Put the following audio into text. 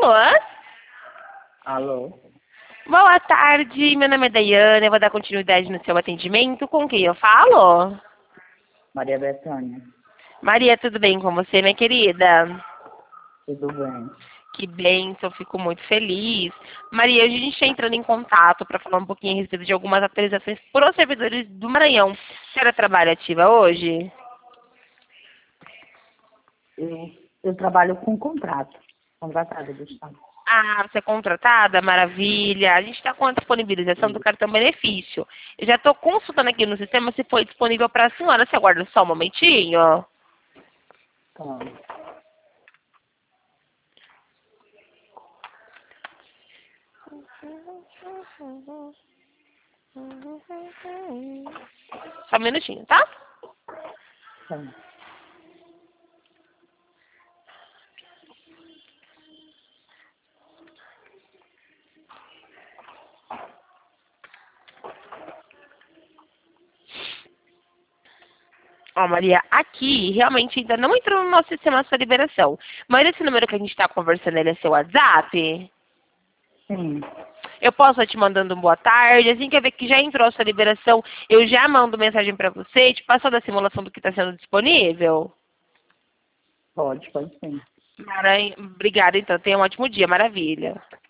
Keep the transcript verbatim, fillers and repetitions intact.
Alô? Boa tarde, meu nome é Daiane, eu vou dar continuidade no seu atendimento. Com quem eu falo? Maria Bethânia. Maria, tudo bem com você, minha querida? Tudo bem? Que bênção, fico muito feliz. Maria, hoje a gente está entrando em contato para falar um pouquinho a respeito de algumas atualizações para os servidores do Maranhão. A senhora trabalha ativa hoje? Eu, eu trabalho com contrato. Contratada do Estado. Ah, você é contratada? Maravilha. A gente está com a disponibilização do cartão benefício. Eu já estou consultando aqui no sistema se foi disponível para a senhora. Você aguarda só um momentinho? Tá. Só um minutinho, tá? Tá. Ó, Maria, aqui realmente ainda não entrou no nosso sistema a sua liberação. Mas esse número que a gente está conversando, ele é seu WhatsApp? Sim. Eu posso estar te mandando um boa tarde. Assim que eu ver que já entrou a sua liberação, eu já mando mensagem para você e te passo da simulação do que está sendo disponível. Pode, pode sim. Maranhão, obrigada, então. Tenha um ótimo dia. Maravilha.